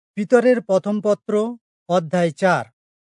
পিতরের প্রথম পত্র অধ্যায় 4।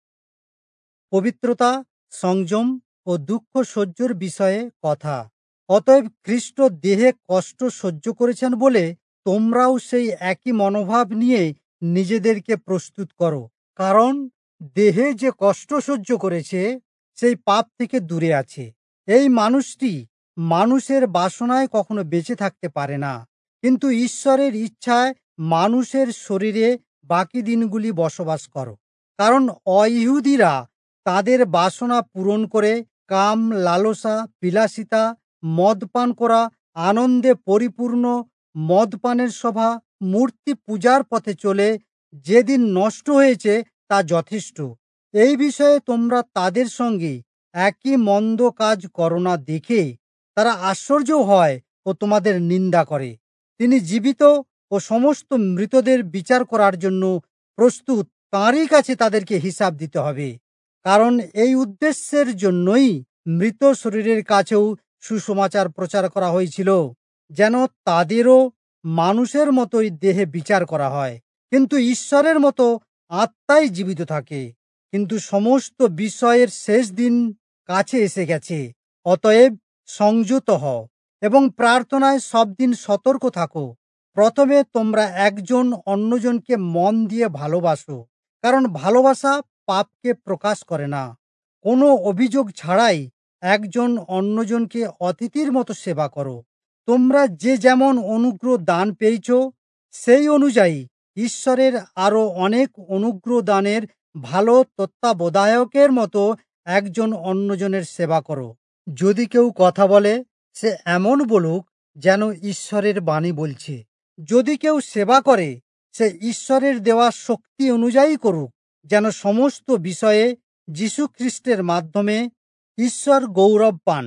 পবিত্রতা, সংযম ও দুঃখ সহ্যর বিষয়ে কথা। অতএব খ্রিস্ট দেহে কষ্ট সহ্য করেছেন বলে তোমরাও সেই একই মনোভাব নিয়ে নিজেদেরকে প্রস্তুত করো। কারণ দেহে যে কষ্ট সহ্য করেছে সেই পাপ থেকে দূরে আছে। এই মানুষটি মানুষের বাসনায় কখনো বেঁচে থাকতে পারে না, কিন্তু ঈশ্বরের ইচ্ছায় মানুষের শরীরে বাকি দিনগুলি বসবাস করো। কারণ অইহুদিরা তাদের বাসনা পূরণ করে কাম, লালসা, বিলাসিতা, মদ পান করা, আনন্দে পরিপূর্ণ মদপানের সভা, মূর্তি পূজার পথে চলে যেদিন নষ্ট হয়েছে তা যথেষ্ট। এই বিষয়ে তোমরা তাদের সঙ্গে একই মন্দ কাজ করো না দেখে তারা আশ্চর্য হয় ও তোমাদের নিন্দা করে। তিনি জীবিত ও সমস্ত মৃতদের বিচার করার জন্য প্রস্তুত, তাঁরই কাছে তাদেরকে হিসাব দিতে হবে। কারণ এই উদ্দেশ্যের জন্যই মৃত শরীরের কাছেও সুসমাচার প্রচার করা হয়েছিল, যেন তাদেরও মানুষের মতোই দেহে বিচার করা হয়, কিন্তু ঈশ্বরের মতো আত্মাই জীবিত থাকে। কিন্তু সমস্ত বিষয়ের শেষ দিন কাছে এসে গেছে। অতএব সংযত হও এবং প্রার্থনায় সব দিন সতর্ক থাকো। প্রথমে তোমরা একজন অন্যজনকে মন দিয়ে ভালোবাসো, কারণ ভালোবাসা পাপকে প্রকাশ করে না। কোনো অভিযোগ ছাড়াই একজন অন্যজনকে অতিথির মতো সেবা করো। তোমরা যে যেমন অনুগ্রহ দান পেয়েছ সেই অনুযায়ী ঈশ্বরের আরো অনেক অনুগ্রহ দানের ভালো তত্ত্বাবধায়কের মতো একজন অন্যজনের সেবা করো। যদি কেউ কথা বলে সে এমন বলুক যেন ঈশ্বরের বাণী বলছে। যদি কেউ সেবা করে সে ঈশ্বরের দেওয়া শক্তি অনুযায়ী করুক, যেন সমস্ত বিষয়ে যীশু খ্রিস্টের মাধ্যমে ঈশ্বর গৌরব পান।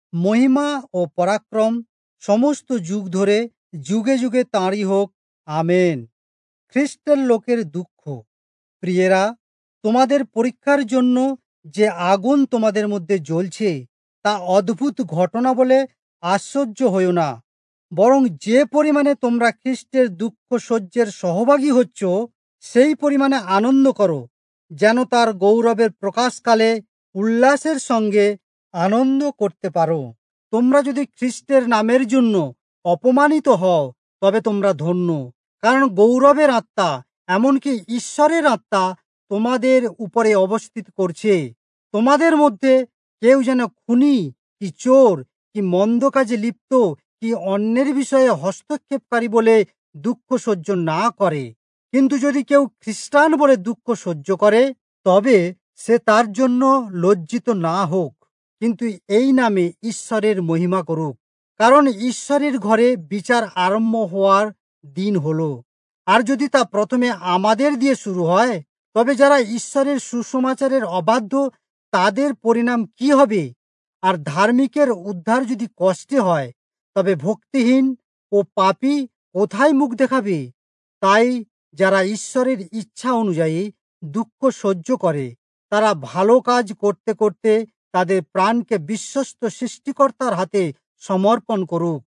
মহিমা ও পরাক্রম সমস্ত যুগ ধরে যুগে যুগে তাঁরই হোক। আমেন। খ্রিস্টের লোকের দুঃখ। প্রিয়েরা, তোমাদের পরীক্ষার জন্য যে আগুন তোমাদের মধ্যে জ্বলছে তা অদ্ভুত ঘটনা বলে আশ্চর্য হইও না, বরং যে পরিমাণে তোমরা খ্রিস্টের দুঃখ সহ্যের সহভাগী হচ্ছ সেই পরিমাণে আনন্দ করো, যেন তার গৌরবের প্রকাশকালে উল্লাসের সঙ্গে আনন্দ করতে পারো। তোমরা যদি খ্রিস্টের নামের জন্য অপমানিত হও তবে তোমরা ধন্য, কারণ গৌরবের আত্মা, এমনকি ঈশ্বরের আত্মা তোমাদের উপরে অবস্থিত করছে। তোমাদের মধ্যে কেউ যেন খুনি কি চোর কি মন্দ কাজে লিপ্ত কি অন্যের বিষয়ে হস্তক্ষেপকারী বলে দুঃখ সহ্য না করে। কিন্তু যদি কেউ খ্রিস্টান বলে দুঃখ সহ্য করে তবে সে তার জন্য লজ্জিত না হোক, কিন্তু এই নামে ঈশ্বরের মহিমা করুক। কারণ ঈশ্বরের ঘরে বিচার আরম্ভ হওয়ার দিন হলো। আর যদি তা প্রথমে আমাদের দিয়ে শুরু হয় তবে যারা ঈশ্বরের সুসমাচারের অবাধ্য তাদের পরিণাম কি হবে? আর ধার্মিকের উদ্ধার যদি কষ্টে হয় তবে ভক্তিহীন ও পাপী কোথায় মুখ দেখাবে? তাই যারা ঈশ্বরের ইচ্ছা অনুযায়ী দুঃখ সহ্য করে তারা ভালো কাজ করতে করতে তাদের প্রাণকে বিশ্বস্ত সৃষ্টিকর্তার হাতে সমর্পণ করুক।